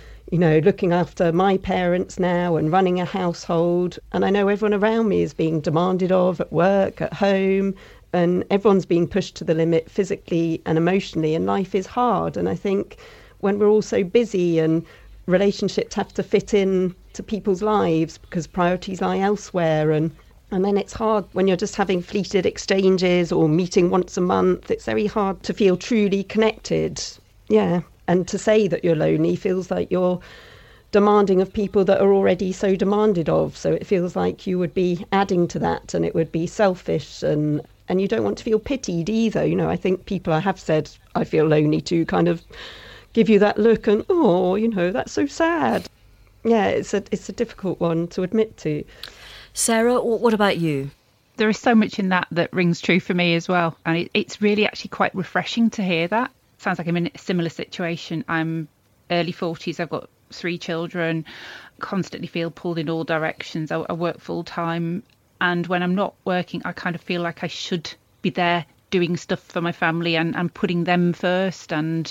R: looking after my parents now and running a household. And I know everyone around me is being demanded of at work, at home, and everyone's being pushed to the limit physically and emotionally, and life is hard. And I think when we're all so busy and relationships have to fit in to people's lives because priorities lie elsewhere, and then it's hard when you're just having fleeted exchanges or meeting once a month. It's very hard to feel truly connected. Yeah, and to say that you're lonely feels like you're demanding of people that are already so demanded of, so it feels like you would be adding to that and it would be selfish, and you don't want to feel pitied either. I think people I have said I feel lonely to kind of give you that look and, that's so sad. Yeah, it's a difficult one to admit to.
N: Sarah, what about you?
S: There is so much in that rings true for me as well. And it's really actually quite refreshing to hear that. Sounds like I'm in a similar situation. I'm early 40s, I've got 3 children, constantly feel pulled in all directions. I work full time. And when I'm not working, I kind of feel like I should be there doing stuff for my family and putting them first. And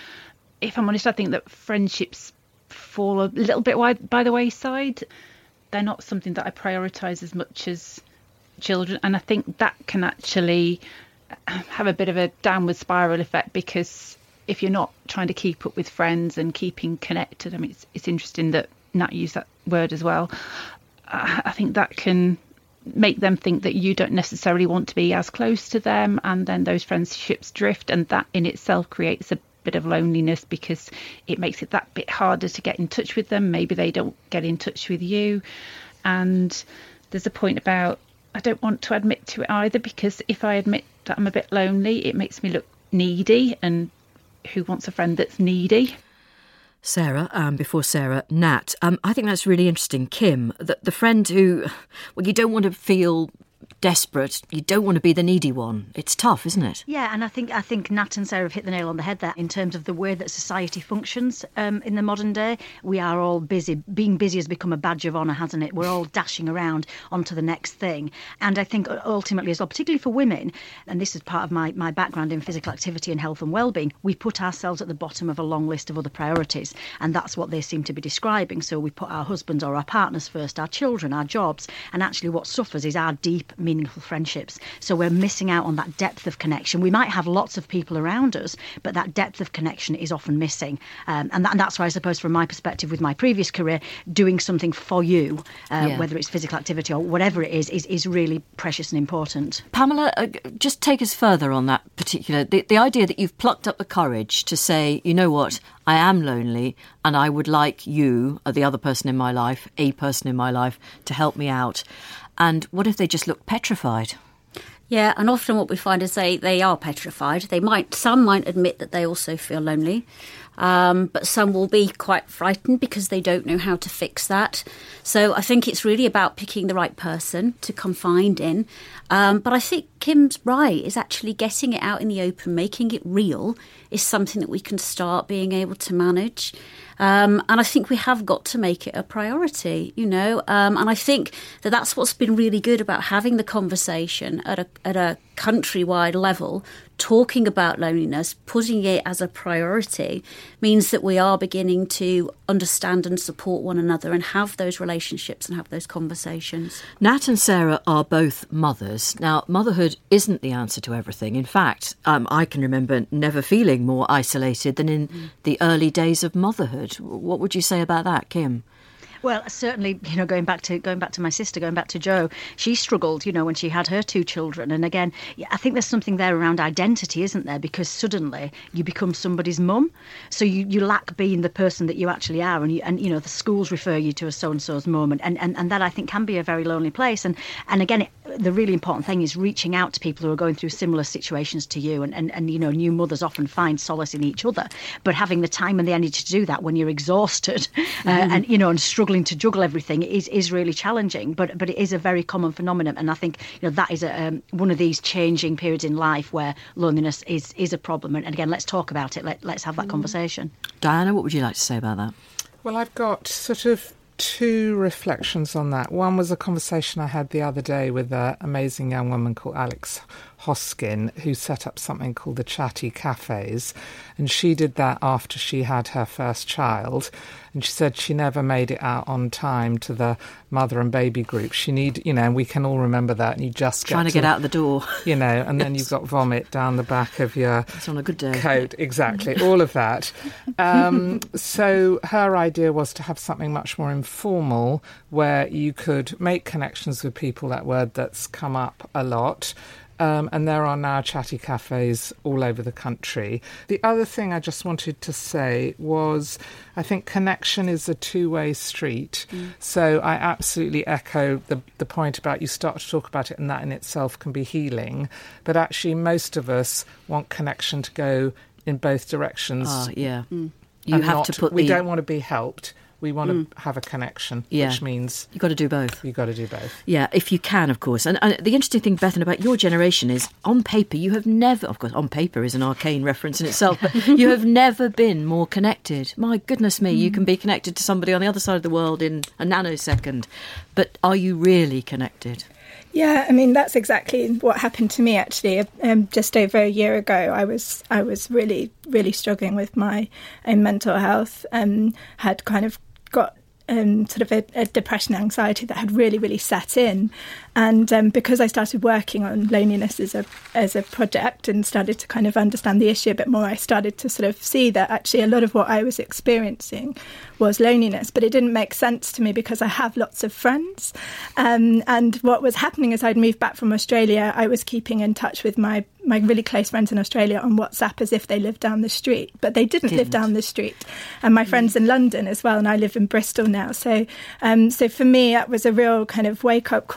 S: if I'm honest, I think that friendships fall a little bit by the wayside. They're not something that I prioritise as much as children, and I think that can actually have a bit of a downward spiral effect, because if you're not trying to keep up with friends and keeping connected, I mean, it's interesting that Nat used that word as well. I think that can make them think that you don't necessarily want to be as close to them, and then those friendships drift, and that in itself creates a bit of loneliness because it makes it that bit harder to get in touch with them. Maybe they don't get in touch with you. And there's a point about, I don't want to admit to it either, because if I admit that I'm a bit lonely, it makes me look needy, and who wants a friend that's needy?
N: Sarah, before Sarah, Nat, I think that's really interesting. Kim, the friend who, you don't want to feel desperate, you don't want to be the needy one. It's tough, isn't it?
K: Yeah, and I think Nat and Sarah have hit the nail on the head there in terms of the way that society functions in the modern day. We are all busy. Being busy has become a badge of honour, hasn't it? We're all dashing around onto the next thing. And I think ultimately as well, particularly for women, and this is part of my background in physical activity and health and well-being, we put ourselves at the bottom of a long list of other priorities. And that's what they seem to be describing. So we put our husbands or our partners first, our children, our jobs. And actually what suffers is our deep, meaningful friendships. So we're missing out on that depth of connection. We might have lots of people around us, but that depth of connection is often missing. And that's why I suppose from my perspective with my previous career, doing something for you, whether it's physical activity or whatever it is really precious and important.
N: Pamela, just take us further on that particular, the idea that you've plucked up the courage to say, you know what, I am lonely and I would like you, or the other person in my life, a person in my life, to help me out. And what if they just look petrified?
T: Yeah, and often what we find is they are petrified. Some might admit that they also feel lonely, but some will be quite frightened because they don't know how to fix that. So I think it's really about picking the right person to confide in. But I think Kim's right, is actually getting it out in the open, making it real, is something that we can start being able to manage. And I think we have got to make it a priority, and I think that that's what's been really good about having the conversation at a countrywide level, talking about loneliness, putting it as a priority, means that we are beginning to understand and support one another and have those relationships and have those conversations.
N: Nat and Sarah are both mothers. Now, motherhood isn't the answer to everything. In fact, I can remember never feeling more isolated than in the early days of motherhood. What would you say about that, Kim?
K: Well, certainly, going back to my sister, going back to Jo, she struggled, when she had her two children. And again, I think there's something there around identity, isn't there? Because suddenly you become somebody's mum. So you lack being the person that you actually are. And the schools refer you to as so-and-so's mum. And that, I think, can be a very lonely place. And again, the really important thing is reaching out to people who are going through similar situations to you. And new mothers often find solace in each other. But having the time and the energy to do that when you're exhausted and struggling to juggle everything is really challenging, but it is a very common phenomenon, and I think that is one of these changing periods in life where loneliness is a problem. And again, let's talk about it. Let's have that conversation.
N: Diana, what would you like to say about that?
U: Well, I've got sort of two reflections on that. One was a conversation I had the other day with an amazing young woman called Alex Hoskin, who set up something called the Chatty Cafes, and she did that after she had her first child, and she said she never made it out on time to the mother and baby group. She and we can all remember that, and you just
N: trying to get out the door,
U: and then you've got vomit down the back of your
N: it's on a good day.
U: Coat, exactly, all of that. So her idea was to have something much more informal where you could make connections with people, that word that's come up a lot. And there are now Chatty Cafes all over the country. The other thing I just wanted to say was I think connection is a two-way street. So I absolutely echo the point about you start to talk about it and that in itself can be healing. But actually most of us want connection to go in both directions.
N: You have to put
U: we don't want to be helped. We want to have a connection, which means
N: you've got to do both.
U: You've got to do both.
N: Yeah, if you can, of course. And the interesting thing, Bethan, about your generation is, on paper, you have never, of course, on paper is an arcane reference in itself, but you have never been more connected. My goodness me, you can be connected to somebody on the other side of the world in a nanosecond. But are you really connected?
V: Yeah, I mean, that's exactly what happened to me, actually. Just over a year ago, I was really, really struggling with my own mental health and had kind of got sort of a depression, anxiety that had really, really set in. And because I started working on loneliness as a project and started to kind of understand the issue a bit more, I started to sort of see that actually a lot of what I was experiencing was loneliness, but it didn't make sense to me because I have lots of friends. And what was happening is I'd moved back from Australia. I was keeping in touch with my really close friends in Australia on WhatsApp as if they lived down the street, but they didn't live down the street. And my friends in London as well, and I live in Bristol now. So for me, that was a real kind of wake-up call that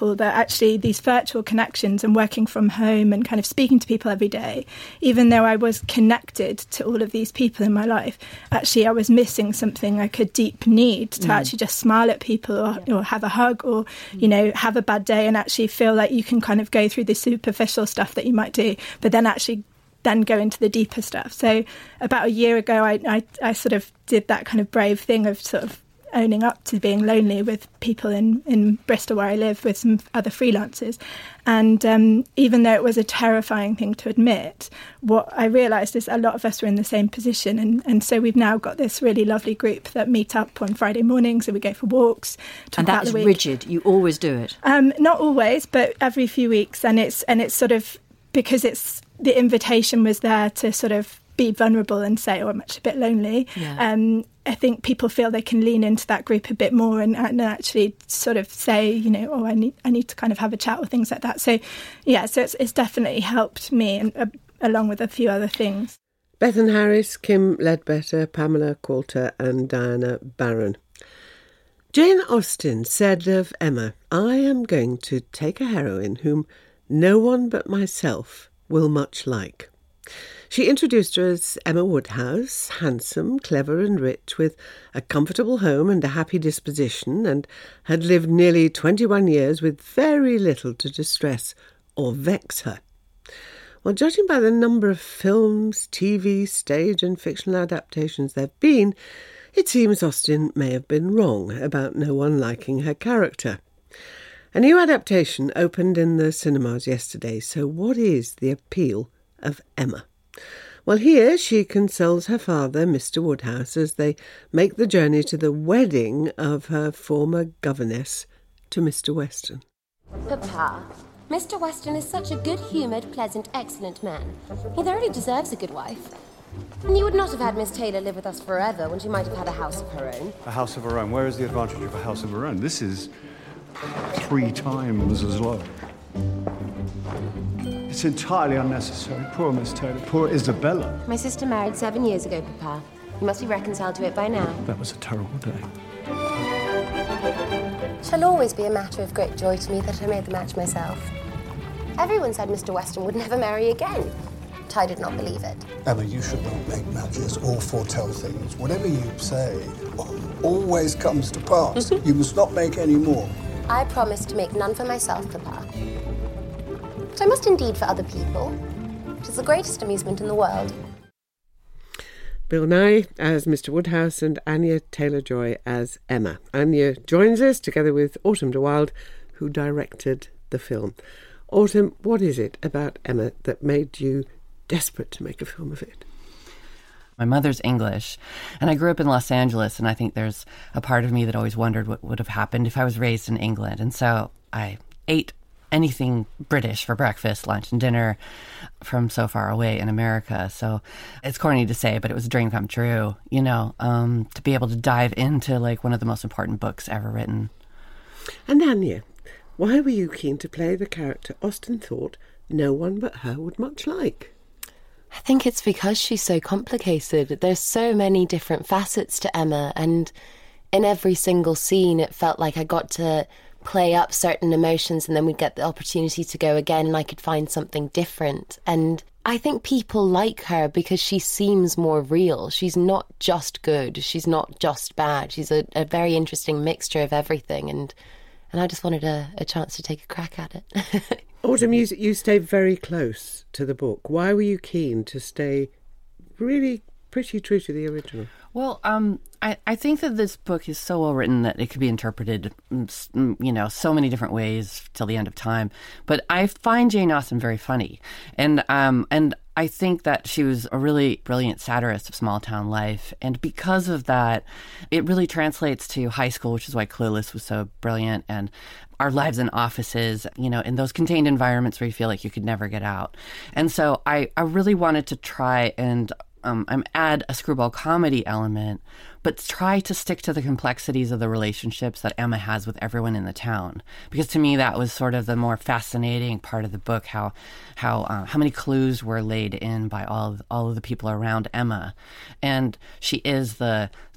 V: actually these virtual connections and working from home and kind of speaking to people every day, even though I was connected to all of these people in my life, actually I was missing something, like a deep need to actually just smile at people or have a hug or, you know, have a bad day and actually feel like you can kind of go through the superficial stuff that you might do, but then actually then go into the deeper stuff. So about a year ago, I sort of did that kind of brave thing of sort of owning up to being lonely with people in Bristol where I live with some other freelancers. And even though it was a terrifying thing to admit, what I realised is a lot of us were in the same position. And so we've now got this really lovely group that meet up on Friday mornings and we go for walks.
N: And that is rigid. You always do it?
V: Not always, but every few weeks. And it's sort of, because it's the invitation was there to sort of be vulnerable and say, oh, I'm actually a bit lonely. Yeah. I think people feel they can lean into that group a bit more and actually sort of say, you know, oh, I need to kind of have a chat or things like that. So, yeah, so it's definitely helped me, and along with a few other things.
I: Bethan Harris, Kim Ledbetter, Pamela Coulter and Diana Barron. Jane Austen said of Emma, I am going to take a heroine whom no one but myself will much like. She introduced her as Emma Woodhouse, handsome, clever and rich, with a comfortable home and a happy disposition, and had lived nearly 21 years with very little to distress or vex her. Well, judging by the number of films, TV, stage and fictional adaptations there have been, it seems Austen may have been wrong about no one liking her character. A new adaptation opened in the cinemas yesterday, so what is the appeal of Emma? Well, here she consoles her father, Mr. Woodhouse, as they make the journey to the wedding of her former governess to Mr. Weston.
A: Papa, Mr. Weston is such a good-humoured, pleasant, excellent man. He thoroughly deserves a good wife. And you would not have had Miss Taylor live with us forever when she might have had a house of her own.
B: A house of her own? Where is the advantage of a house of her own? This is 3 times as low. It's entirely unnecessary. Poor Miss Taylor. Poor Isabella.
A: My sister married 7 years ago, Papa. You must be reconciled to it by now.
B: That was a terrible day.
A: It shall always be a matter of great joy to me that I made the match myself. Everyone said Mr. Weston would never marry again, but I did not believe it.
W: Emma, you should not make matches or foretell things. Whatever you say always comes to pass. You must not make any more.
A: I promise to make none for myself, Papa. But I must indeed for other people. It is the greatest amusement in the world.
I: Bill Nye as Mr. Woodhouse and Anya Taylor-Joy as Emma. Anya joins us together with Autumn de Wilde, who directed the film. Autumn, what is it about Emma that made you desperate to make a film of it?
X: My mother's English, and I grew up in Los Angeles, and I think there's a part of me that always wondered what would have happened if I was raised in England. And so I ate anything British for breakfast, lunch, and dinner from so far away in America. So it's corny to say, but it was a dream come true, you know, to be able to dive into like one of the most important books ever written.
I: And Anya, why were you keen to play the character Austen thought no one but her would much like?
Y: I think it's because she's so complicated. There's so many different facets to Emma, and in every single scene it felt like I got to play up certain emotions and then we'd get the opportunity to go again and I could find something different. And I think people like her because she seems more real. She's not just good. She's not just bad. She's a very interesting mixture of everything. And I just wanted a chance to take a crack at it.
I: Autumn, you stayed very close to the book. Why were you keen to stay really pretty true to the original?
X: Well, I think that this book is so well written that it could be interpreted, you know, so many different ways till the end of time. But I find Jane Austen very funny, and I think that she was a really brilliant satirist of small town life, and because of that, it really translates to high school, which is why Clueless was so brilliant, and our lives in offices, you know, in those contained environments where you feel like you could never get out. And so I really wanted to try and add a screwball comedy element, but try to stick to the complexities of the relationships that Emma has with everyone in the town. Because to me, that was sort of the more fascinating part of the book, how many clues were laid in by all of the people around Emma. And she is the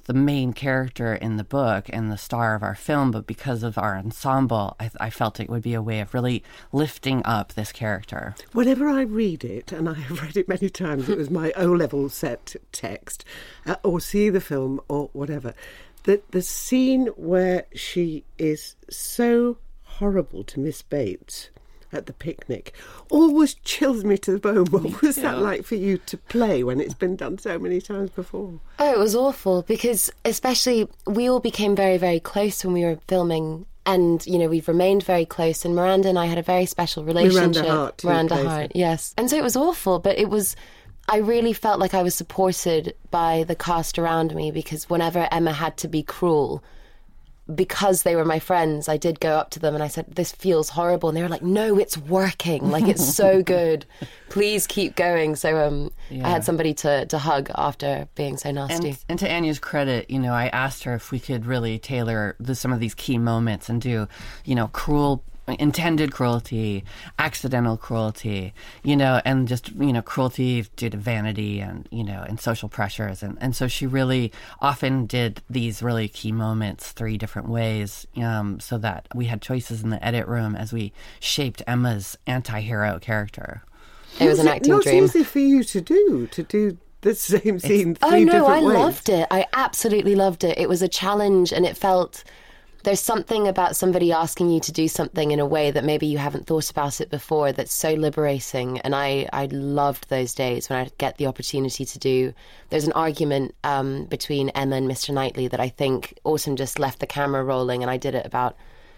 X: the main character in the book and the star of our film, but because of our ensemble, I felt it would be a way of really lifting up this character.
I: Whenever I read it, and I have read it many times, it was my O-level set text, or see the film or whatever, that the scene where she is so horrible to Miss Bates at the picnic always chills me to the bone. What was that like for you to play when it's been done so many times before?
Y: Oh, it was awful, because especially we all became very, very close when we were filming, and, you know, we've remained very close, and Miranda and I had a very special relationship. Miranda Hart, yes. And so it was awful, but I really felt like I was supported by the cast around me, because whenever Emma had to be cruel, because they were my friends, I did go up to them and I said, this feels horrible. And they were like, no, it's working. Like, it's so good. Please keep going. So I had somebody to hug after being so nasty.
X: And to Anya's credit, you know, I asked her if we could really tailor some of these key moments and do, you know, intended cruelty, accidental cruelty, you know, and just, you know, cruelty due to vanity and, you know, and social pressures. And so she really often did these really key moments 3 different ways, so that we had choices in the edit room as we shaped Emma's anti-hero character.
Y: It was an acting dream.
I: Not easy for you to do the same scene 3 different ways.
Y: I loved it. I absolutely loved it. It was a challenge, and it felt... There's something about somebody asking you to do something in a way that maybe you haven't thought about it before that's so liberating. And I loved those days when I'd get the opportunity to do... There's an argument between Emma and Mr. Knightley that I think Autumn just left the camera rolling, and I did it about,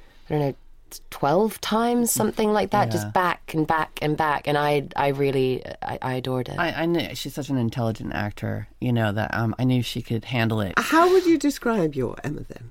Y: 12 times, something like that, just back and back and back. And I really adored it.
X: I knew she's such an intelligent actor, you know, that I knew she could handle it.
I: How would you describe your Emma then?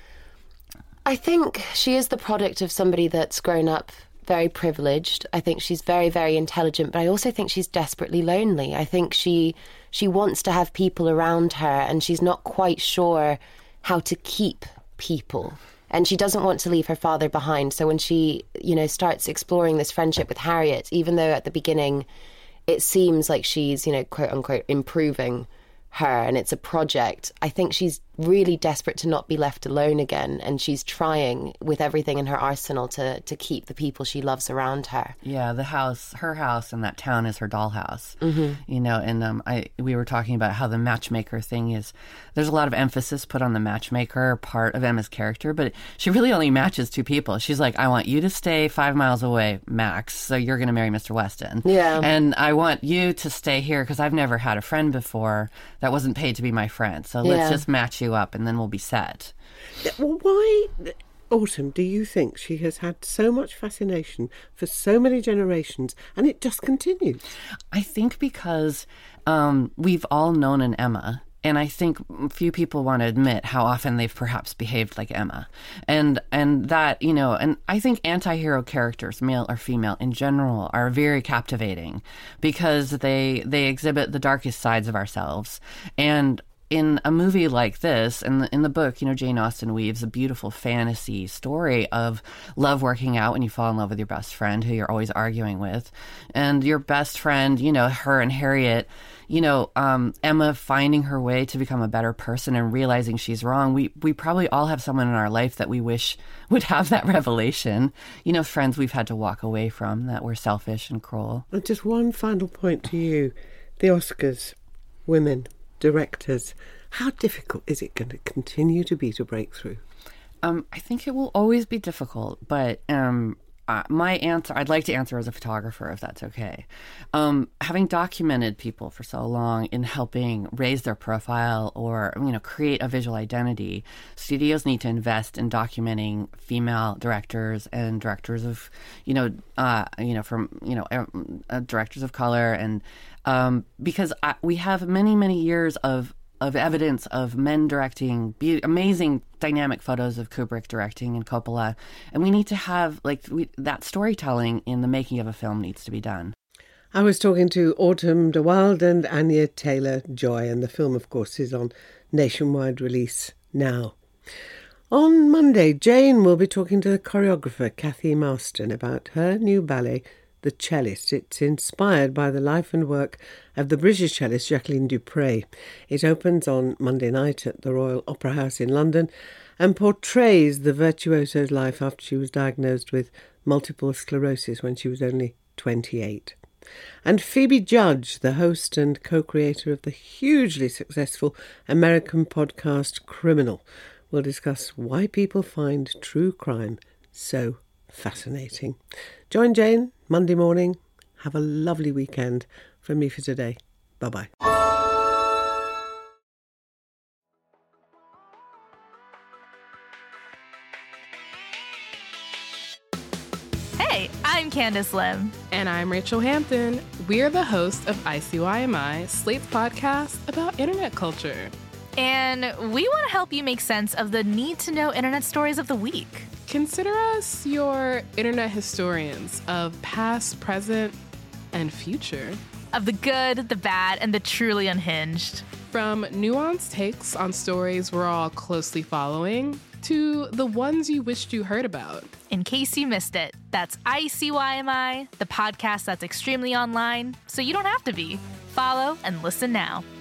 Y: I think she is the product of somebody that's grown up very privileged. I think she's very, very intelligent, but I also think she's desperately lonely. I think she wants to have people around her, and she's not quite sure how to keep people. And she doesn't want to leave her father behind. So when she, you know, starts exploring this friendship with Harriet, even though at the beginning it seems like she's, you know, quote unquote, improving her and it's a project, I think she's really desperate to not be left alone again, and she's trying with everything in her arsenal to keep the people she loves around her.
X: Yeah, her house in that town is her dollhouse. You know, and we were talking about how the matchmaker thing is, there's a lot of emphasis put on the matchmaker part of Emma's character, but she really only matches 2 people. She's like, I want you to stay 5 miles away, Max, so you're going to marry Mr. Weston.
Y: Yeah.
X: And I want you to stay here because I've never had a friend before that wasn't paid to be my friend, so let's just match you up and then we'll be set.
I: Well, why, Autumn, do you think she has had so much fascination for so many generations and it just continues?
X: I think because we've all known an Emma, and I think few people want to admit how often they've perhaps behaved like Emma. And that, you know, and I think anti-hero characters, male or female in general, are very captivating because they exhibit the darkest sides of ourselves. And in a movie like this, in the book, you know, Jane Austen weaves a beautiful fantasy story of love working out when you fall in love with your best friend who you're always arguing with. And your best friend, you know, her and Harriet, you know, Emma finding her way to become a better person and realizing she's wrong. We probably all have someone in our life that we wish would have that revelation. You know, friends we've had to walk away from that were selfish and cruel.
I: And just one final point to you. The Oscars, women, directors, how difficult is it going to continue to be to break through?
X: I think it will always be difficult, but my answer, I'd like to answer as a photographer, if that's okay. Having documented people for so long in helping raise their profile or, you know, create a visual identity, studios need to invest in documenting female directors and directors of, directors of color, and because we have many, many years of evidence of men directing amazing dynamic photos of Kubrick directing and Coppola, and we need to have that storytelling in the making of a film needs to be done.
I: I was talking to Autumn de Wilde and Anya Taylor-Joy, and the film, of course, is on nationwide release now. On Monday, Jane will be talking to the choreographer Cathy Marston about her new ballet, The Cellist. It's inspired by the life and work of the British cellist Jacqueline du Pré. It opens on Monday night at the Royal Opera House in London and portrays the virtuoso's life after she was diagnosed with multiple sclerosis when she was only 28. And Phoebe Judge, the host and co-creator of the hugely successful American podcast Criminal, will discuss why people find true crime so fascinating. Join Jane Monday morning. Have a lovely weekend. From me for today. Bye-bye.
C: Hey, I'm Candice Lim.
D: And I'm Rachel Hampton. We're the hosts of ICYMI, Slate's podcast about internet culture.
C: And we want to help you make sense of the need-to-know internet stories of the week.
D: Consider us your internet historians of past, present, and future.
C: Of the good, the bad, and the truly unhinged.
D: From nuanced takes on stories we're all closely following to the ones you wished you heard about.
C: In case you missed it, that's ICYMI, the podcast that's extremely online, so you don't have to be. Follow and listen now.